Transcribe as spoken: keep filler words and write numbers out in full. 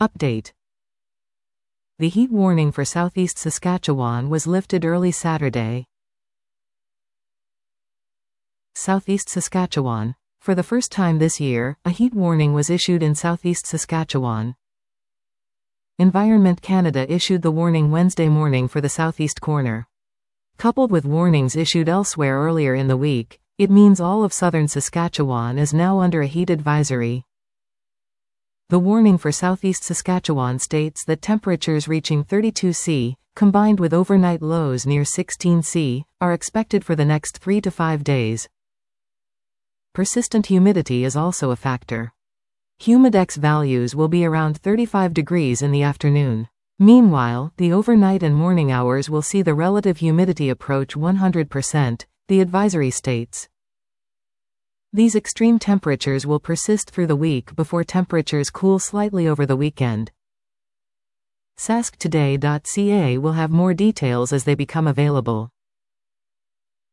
Update. The heat warning for southeast Saskatchewan was lifted early Saturday. Southeast Saskatchewan. For the first time this year, a heat warning was issued in southeast Saskatchewan. Environment Canada issued the warning Wednesday morning for the southeast corner. Coupled with warnings issued elsewhere earlier in the week, it means all of southern Saskatchewan is now under a heat advisory. The warning for southeast Saskatchewan states that temperatures reaching thirty-two Celsius, combined with overnight lows near sixteen Celsius, are expected for the next three to five days. Persistent humidity is also a factor. Humidex values will be around thirty-five degrees in the afternoon. Meanwhile, the overnight and morning hours will see the relative humidity approach one hundred percent, the advisory states. These extreme temperatures will persist through the week before temperatures cool slightly over the weekend. sask today dot c a will have more details as they become available.